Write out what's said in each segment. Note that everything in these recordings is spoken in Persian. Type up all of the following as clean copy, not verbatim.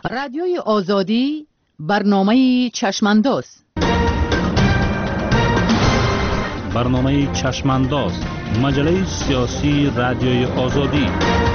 رادیوی آزادی برنامه چشمانداز. برنامه چشمانداز، مجله سیاسی رادیوی آزادی.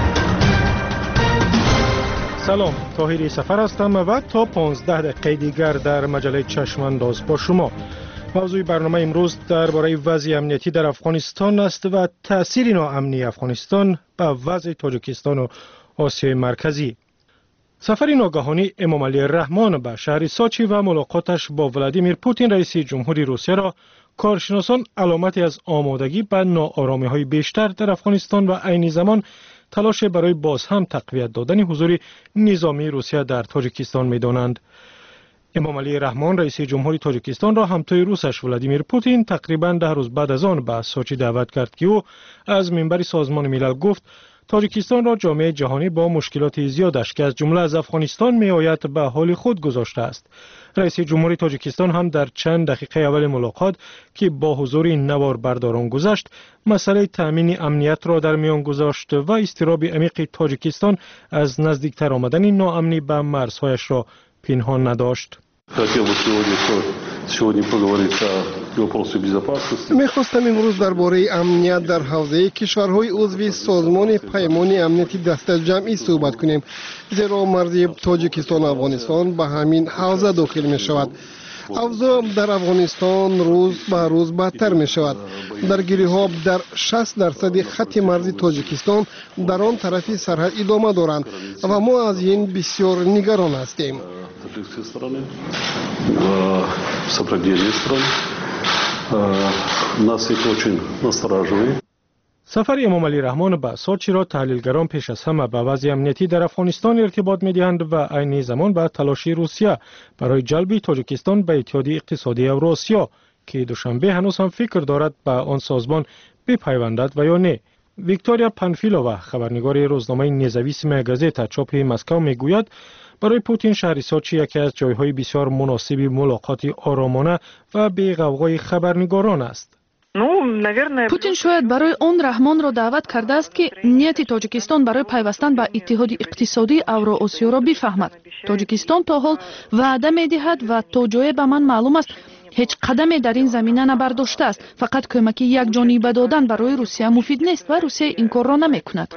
سلام، طاهری سفر هستم و تا 15 دقیقه دیگر در مجله چشمانداز با شما. موضوع برنامه امروز درباره وضع امنیتی در افغانستان است و تأثیر ناامنی افغانستان به وضع تاجیکستان و آسیای مرکزی. سفر ناگهانی امامعلی رحمان به شهر سوچی و ملاقاتش با ولادیمیر پوتین رئیس جمهوری روسیه را کارشناسان علامتی از آمادگی به ناآرامی‌های بیشتر در افغانستان و عین زمان تلاش برای باز هم تقویت دادن حضور نظامی روسیه در تاجیکستان می‌دانند. امامعلی رحمان رئیس جمهوری تاجیکستان را همتای روسش ولادیمیر پوتین تقریباً 10 روز بعد از آن به سوچی دعوت کرد که او از منبر سازمان ملل گفت تاجیکستان را جامعه جهانی با مشکلات زیادش که از جمله از افغانستان می آید به حال خود گذاشته است. رئیس جمهوری تاجیکستان هم در چند دقیقه اول ملاقات که با حضور این نوار برداران گذشت، مسئله تامین امنیت را در میان گذاشت و اضطراب عمیق تاجیکستان از نزدیکتر آمدن ناامنی به مرزهایش را پنهان نداشت. می‌خواستم امروز درباره امنیت در حوزه کشورهای عضو سازمان پیمان امنیتی دست جمعی صحبت کنیم، زیرا مرز تاجیکستان و افغانستان به همین حوزه داخل می شود. اوضاع در افغانستان روز به روز بدتر می شود. درگیری‌ها در 60% خط مرزی تاجیکستان در آن طرفی سرحد ادامه دارند و ما از این بسیار نگران هستیم. سفر امامعلی رحمان به سوچی را تحلیلگران پیش از همه به وضع امنیتی در افغانستان ارتباط می‌دهند و عین زمان به تلاش روسیه برای جلب تاجیکستان به اتحادیه اقتصادی اوراسیا که دوشنبه هنوز هم فکر دارد به آن سازمان بپیوندد و یا نه. ویکتوریا پانفیلووا خبرنگار روزنامه نزاویسیمه گازتا چاپ مسکو میگوید برای پوتین شهر سوچی یکی از جایهای بسیار مناسب ملاقات آرامانه و بی غوغای خبرنگاران است. پوتین شاید برای آن رحمان را دعوت کرده است که نیت تاجیکستان برای پیوستن به اتحاد اقتصادی اوراسیا را بفهمد. تاجیکستان تا حال وعده می‌دهد و تا جای به من معلوم است هیچ قدمی در این زمینه نبرداشته است. فقط کمک یک جانبه دادن برای روسیه مفید نیست و روسیه این کار را نمی‌کند.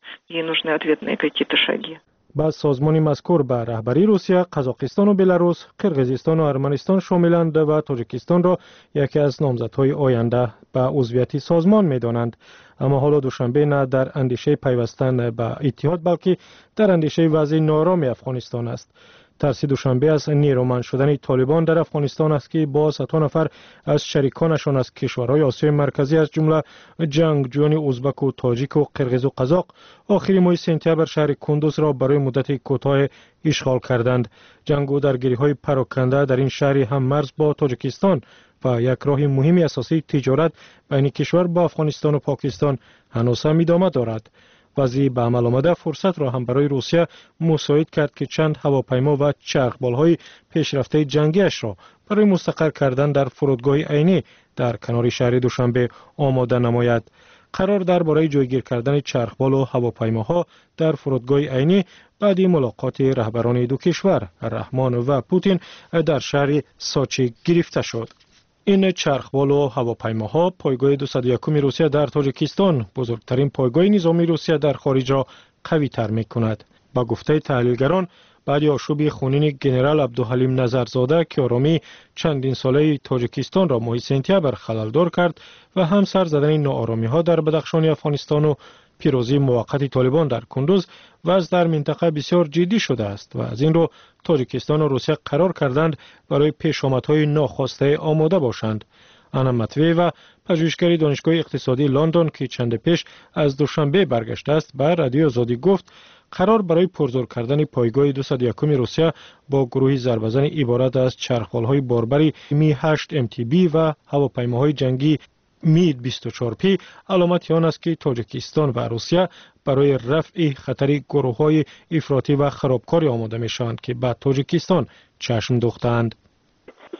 بعد سازمان مذکور به رهبری روسیه، قزاقستان و بلاروس، قرقیزستان و ارمنستان شاملند و تاجیکستان را یکی از نامزدهای آینده به عضویت سازمان می‌دانند. اما حالا دوشنبه نه در اندیشه پیوستن به اتحاد بلکه در اندیشه وضع ناآرام افغانستان است. ترس دوشنبه از نیرومند شدن طالبان در افغانستان است که با 100 نفر از شریکانشان از کشورهای آسیای مرکزی از جمله جنگجویان ازبک و تاجیک و قرقیز و قزاق آخر ماه سپتامبر شهر کندوز را برای مدت کوتاه اشغال کردند. جنگ و درگیری‌های پراکنده در این شهر هم مرز با تاجیکستان و یک راه مهم اساسی تجارت بین کشور با افغانستان و پاکستان هنوز هم ادامه دارد. وضعی به عمل آمده فرصت را هم برای روسیه مساعد کرد که چند هواپیما و چرخبال‌های پیشرفته جنگیش را برای مستقر کردن در فرودگاه عینی در کنار شهر دوشنبه آماده نماید. قرار درباره جایگیر کردن چرخبال و هواپیماها در فرودگاه عینی بعد ملاقات رهبران دو کشور رحمان و پوتین در شهر سوچی گرفته شد. این چرخبال و هواپیماها پایگاه 201 روسیه در تاجیکستان، بزرگترین پایگاه نظامی روسیه در خارج را قوی تر می کند. با گفته تحلیلگران بعد آشوب خونین جنرال عبدالحلیم نظرزاده که آرامی چندین ساله تاجیکستان را ماه سپتامبر خلل‌دار کرد و هم سر زدن ناآرامی‌ها در بدخشان افغانستان و پیروزی موقت طالبان در کندوز وضع در منطقه بسیار جدی شده است و از این رو تاجیکستان و روسیه قرار کردند برای پیشامدهای ناخواسته آماده باشند. انا مطوی و پژوهشگر دانشگاه اقتصادی لندن که چند پیش از دوشنبه برگشته است به رادیو آزادی گفت قرار برای پرزور کردن پایگاه 201 روسیه با گروهی ضربه‌زن عبارت از چرخبال‌های باربری می 8 MTB و هواپیماهای جنگی مید 24P علامت آن است که تاجیکستان و روسیه برای رفع خطر گروه‌های افراطی و خرابکاری آماده می‌شوند که به تاجیکستان چشم دوختند.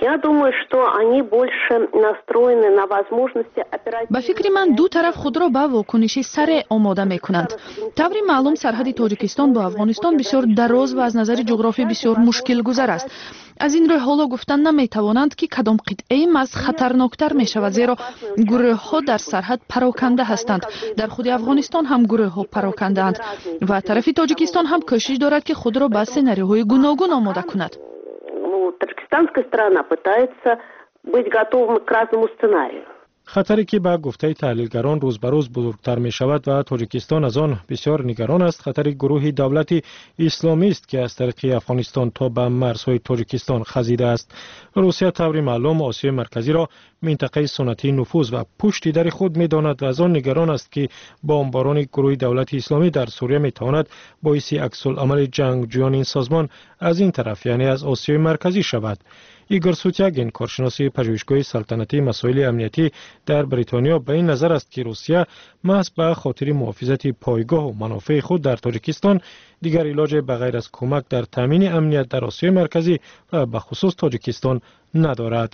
ба фикри ман ду тараф худро ба вокуниши сареъ омода мекунанд. таври маълум сарҳади тоҷикистон бо афғонистон бисёр дароз ва аз назари ҷуғрофӣ бисёр мушкилгузар аст. аз ин рӯ ҳоло гуфтан наметавонанд ки кадом қитъаи маз хатарноктар мешавад, зеро гурӯҳҳо дар сарҳад пароканда ҳастанд. дар худи афғонистон ҳам гурӯҳҳо парокандаанд ва тарафи тоҷикистон ҳам кӯшиш дорад ки худро ба сенариоҳои гуногун омода кунад. Таджикистанская сторона пытается быть готовым к разному сценарию. خطری که با گفته تحلیلگران روز به روز بزرگتر می شود و تاجیکستان از آن بسیار نگران است، خطر گروه دولت اسلامی است که از طریق افغانستان تا به مرزهای تاجیکستان خزیده است. روسیه طور معلوم آسیای مرکزی را منطقه سنتی نفوذ و پشتی در خود می داند و از آن نگران است که بمباران گروه دولت اسلامی در سوریه می تواند باعث عکس العمل جنگجویان این سازمان از این طرف یعنی از آسیای مرکزی شود. ایگور سوتیاگین، کارشناس پژوهشگاه سلطنتی مسائل امنیتی در بریتانیا، به این نظر است که روسیه محض به خاطر محافظت پایگاه و منافع خود در تاجیکستان دیگر علاج بغیر از کمک در تامین امنیت در آسیای مرکزی و به خصوص تاجیکستان ندارد.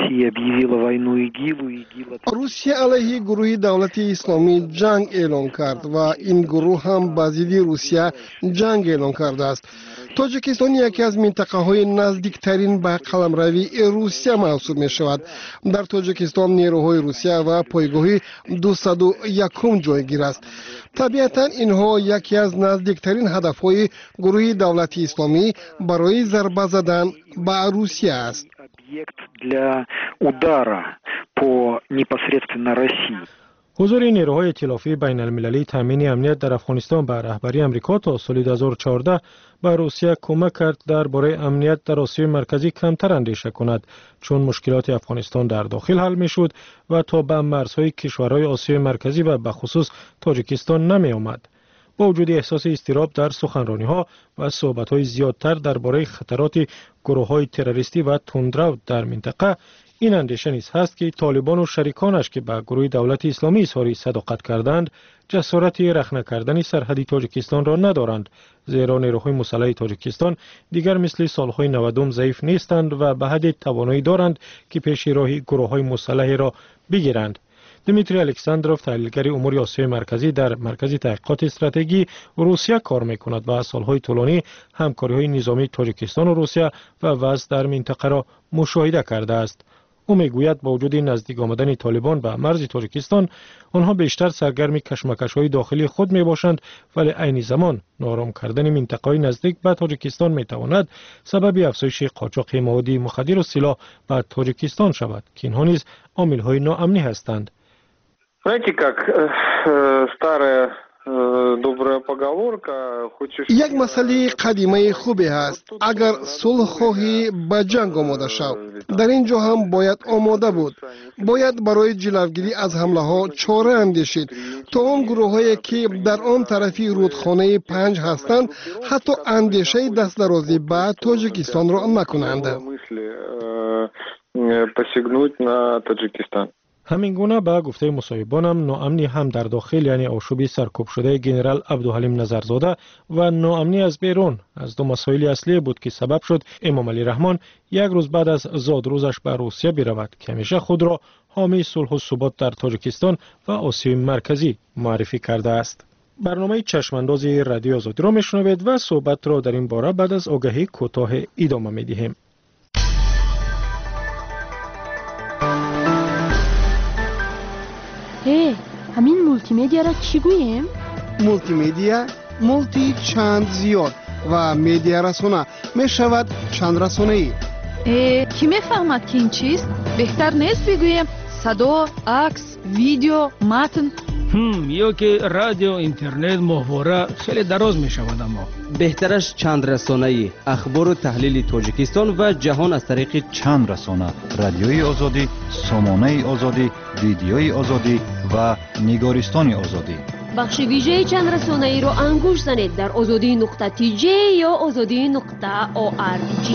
روسیه علیه گروه دولت اسلامی جنگ اعلام کرد و این گروه هم با ضد روسیه جنگ اعلام کرده است. تاجیکستان یکی از منطقه‌های نزدیکترین به قلمروی روسیه محسوب می‌شود. در تاجیکستان نیروهای روسیه و پایگاه 201 جایگیر است. طبیعتاً اینها یکی از نزدیکترین هدف‌های گروه دولت اسلامی برای ضربه زدن به روسیه است. حضور نیروهای ائتلافی بین المللی تامین امنیت در افغانستان به رهبری امریکا تا سال 2014 به روسیه کمک کرد درباره امنیت در آسیای مرکزی کمتر اندیشه کند، چون مشکلات افغانستان در داخل حل میشد و تا به مرزهای کشورهای آسیای مرکزی و به خصوص تاجیکستان نمی آمد. با وجود احساس اضطراب در سخنرانی‌ها و صحبت‌های زیادتر درباره خطرات گروه‌های تروریستی و تندرو در منطقه، این اندیشه نیز هست که طالبان و شریکانش که به گروه دولت اسلامی اظهار صداقت کردند، جسارت رخنه کردن سرحدی تاجیکستان را ندارند، زیرا نیروهای مسلح تاجیکستان دیگر مثل سالهای 90 ضعیف نیستند و به حد توانایی دارند که پیش راه گروه‌های مسلح را بگیرند. دمیتری الکساندروف، تحلیلگر امور آسیای مرکزی در مرکز تحقیقات استراتژی روسیه کار می‌کند و سالهای طولانی همکاری‌های نظامی تاجیکستان و روسیه و وضع در منطقه را مشاهده کرده است. او میگوید با وجود نزدیک آمدن طالبان به مرز تاجیکستان، آنها بیشتر سرگرم کشمکش‌های داخلی خود میباشند، ولی عین زمان نارام کردن منطقه‌های نزدیک به تاجیکستان میتواند سبب افزایش قاچاق مواد مخدر و سلاح به تاجیکستان شود که اینها نیز عامل‌های ناامنی هستند. یک مسئله قدیمی خوبی هست. اگر صلح خواهی به جنگ آماده شو. در اینجا هم باید آماده بود. باید برای جلوگیری از حمله ها چاره اندیشید تا آن گروه هایی که در آن طرفی رودخانه 5 هستند حتی اندیشه دست درازی به تاجیکستان را نکنند. همین گونه به گفته مصاحبانم ناامنی هم در داخل یعنی آشوبی سرکوب شده گنرال عبدالحلیم نظرزاده و ناامنی از بیرون از دو مسائل اصلی بود که سبب شد امام علی رحمان یک روز بعد از زادروزش به روسیه برود که همیشه خود را حامی صلح و ثبات در تاجیکستان و آسیای مرکزی معرفی کرده است. برنامه چشمانداز رادیو آزادی را میشنوید و صحبت را در این باره بعد از آگهی کوتاه ادامه میدهیم. همین مولتی مدیا را چی گوییم؟ مولتی مدیا، مولتی چند زیاد و مدیا رسانه می شود چند رسانه‌ای. کی میفهمد که این چیست؟ بهتر نیست بگوییم صدا، عکس، ویدیو، متن؟ یا که رادیو، اینترنت، ماهواره خیلی دراز می شود. اما بهترش چند رسانه‌ای، اخبار و تحلیل تاجیکستان و جهان از طریق چند رسانه: رادیوی آزادی، سامانه آزادی، ویدیوی آزادی و نگارستان آزادی. بخش ویژه چند رسانه‌ای رو انگوش زنید در azadi.tj یا azadi.org.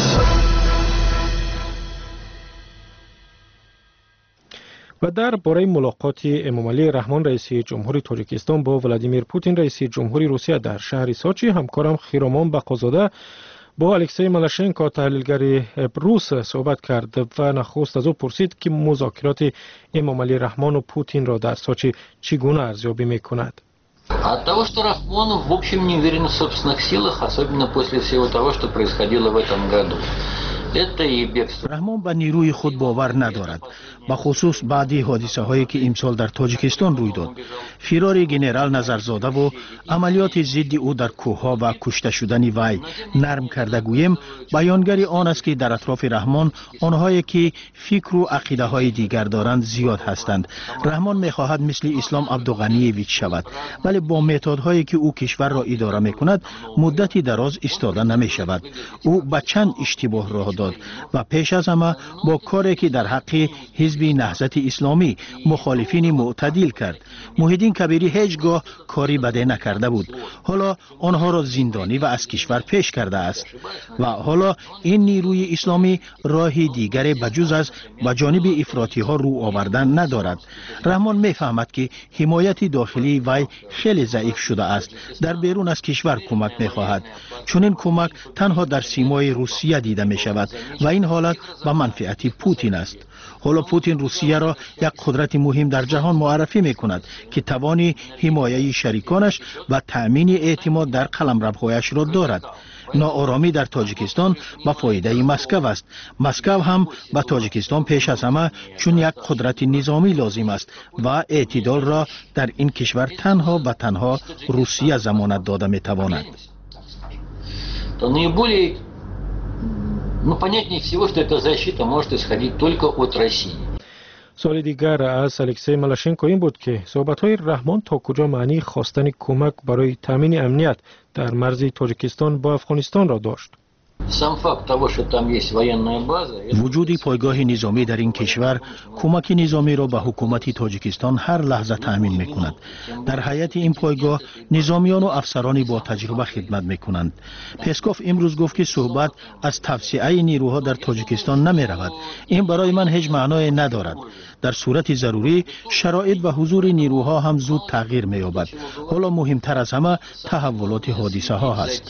و در باره ملاقات امام علی رحمان رئیس جمهوری تاجیکستان با ولادیمیر پوتین رئیس جمهوری روسیه در شهر سوچی، همکارم خیرامان بقازاده با الکسی مالاشنکو تحلیلگر روس صحبت کرد و نخست از او پرسید که مذاکرات امام علی رحمان و پوتین را در سوچی چگونه ارزیابی میکند. От того, что Рахмон в общем не уверен в собственных силах, особенно после всего того, что происходило в этом году. رحمان به نیروی خود باور ندارد، به خصوص بعدی حادثه هایی که امسال در تاجیکستان روی داد. فرار گنرال نظرزاده و عملیات ضد او در کوهها و کشته شدن وی نرم کرده گویم بیانگر آن است که در اطراف رحمان آنهایی که فکر و عقیده های دیگر دارند زیاد هستند. رحمان میخواهد مثل اسلام عبدالغنیویچ شود، ولی با متدهایی که او کشور را اداره میکند مدتی دراز ایستاده نمی شود. او به چند اشتباه راه داد و پیش از همه با کاری که در حق حزب نهضت اسلامی مخالفین معتدل کرد. محیدین کبیری هیچگاه کاری بده نکرده بود، حالا آنها را زندانی و از کشور پیش کرده است و حالا این نیروی اسلامی راهی دیگری بجز از به جانب افراطی ها رو آوردن ندارد. رحمان میفهمد که حمایت داخلی وی خیلی ضعیف شده است. در بیرون از کشور کمک میخواهد، چون این کمک تنها در سیمای روسیه دیده می شود و این حالت به منفعت پوتین است. حالا پوتین روسیه را یک قدرت مهم در جهان معرفی می کند که توان حمایت شریکانش و تأمین اعتماد در قلمروهایش را دارد. ناآرامی در تاجیکستان به فایده مسکو است. مسکو هم به تاجیکستان پیش از همه چون یک قدرت نظامی لازم است و اعتدال را در این کشور تنها و تنها روسیه ضمانت داده می تواند. Понятнее всего, что эта защита может исходить только от России. سوال دیگر از الکسی مالاشنکو این بود که صحبت‌های رحمان تا کجا معنی خواستن کمک برای تامین امنیت در مرز تاجیکستان با افغانستان را داشت. وجود پایگاه نظامی در این کشور کمک نظامی را به حکومت تاجیکستان هر لحظه تأمین می‌کند. در حیات این پایگاه نظامیان و افسرانی با تجربه خدمت می‌کنند. پسکوف امروز گفت که صحبت از توسعه نیروها در تاجیکستان نمی‌رود. این برای من هیچ معنای ندارد. در صورت ضروری شرایط و حضور نیروها هم زود تغییر می‌یابد. حالا مهمتر از همه تحولات حادثه ها هست.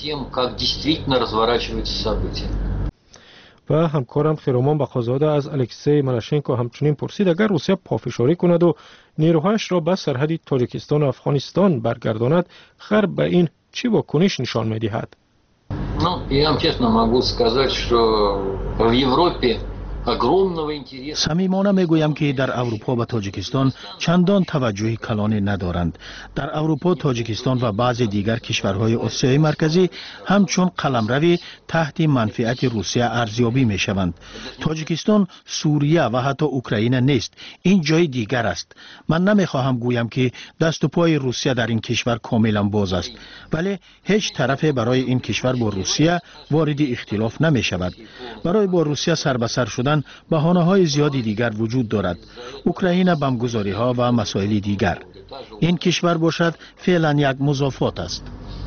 و همکارم خیرومان بخازاده از الکسی مالاشنکو همچنین پرسید اگر روسیه پافشاری کند و نیروهایش را به سرحد تاجیکستان و افغانستان برگرداند خیر به این چی واکنش نشان می‌دهد؟ Я вам честно могу сказать, что в Европе صمیمانه میگویم که در اروپا و تاجیکستان چندان توجه کلانی ندارند. در اروپا، تاجیکستان و بعضی دیگر کشورهای آسیای مرکزی همچون قلمروی تحت منفعت روسیه ارزیابی می شوند. تاجیکستان سوریه و حتی اوکراین نیست، این جای دیگر است. من نمیخواهم گویم که دست و پای روسیه در این کشور کاملا باز است، ولی هیچ طرفی برای این کشور با روسیه وارد اختلاف نمی شود. برای با روسیه سر به سر شدن بهانه‌های زیادی دیگر وجود دارد. اوکراین، بمبگذاری‌ها و مسائل دیگر. این کشور باشد فعلا یک مضافات است.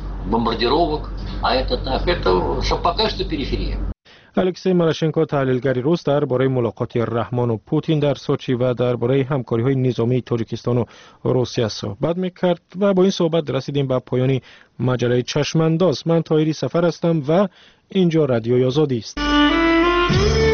الکسی مالاشنکو تحلیلگر روس درباره ملاقات رحمان و پوتین در سوچی و درباره همکاری‌های نظامی تاجیکستان و روسیه صحبت می‌کرد و با این صحبت رسیدیم به پایان مجله چشمانداز. من طاهری سفر هستم و اینجا رادیوی آزادی است.